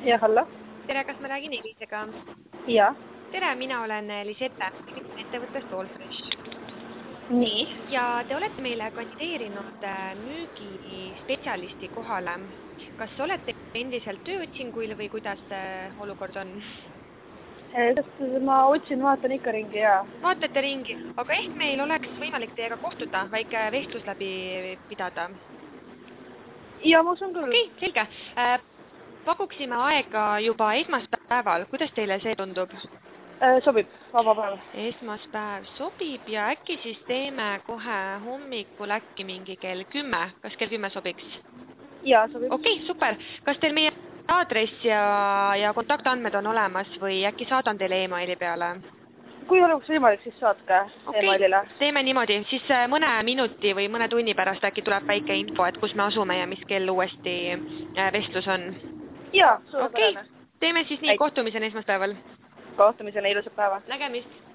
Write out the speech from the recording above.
Ja, hallo. Tere, kas ma räägin Elisega? Ja. Tere, mina olen Lisette, ettevõttest Allfresh. Nii. Ja te olete meile kandideerinud müügispetsialisti kohale. Kas olete endiselt tööotsinguil või kuidas olukord on? Ma vaatan ikka ringi ja. Vaatate ringi, aga ehk meil oleks võimalik teiega kohtuda, väike vestlus läbi pidada. Ja, ma usun küll. Okei, selge. Pakuksime aega juba esmaspäeval. Kuidas teile see tundub? Sobib, vaba päev. Esmaspäev sobib ja äkki siis teeme kohe hommikul äkki mingi kell 10. Kas kell 10 sobiks? Ja, sobib. Okei, super. Kas teil meie aadress ja kontaktandmed on olemas või äkki saadan teile e-maili peale? Kui oleks võimalik, siis saatke e-mailile. Teeme niimoodi. Siis mõne minuti või mõne tunni pärast äkki tuleb väike info, et kus me asume ja mis kell uuesti vestlus on. Ja, suurepärane. Okei, teeme siis nii. Kohtumiseni esmaspäeval. Kohtumiseni, ilusat päeva. Nägemist.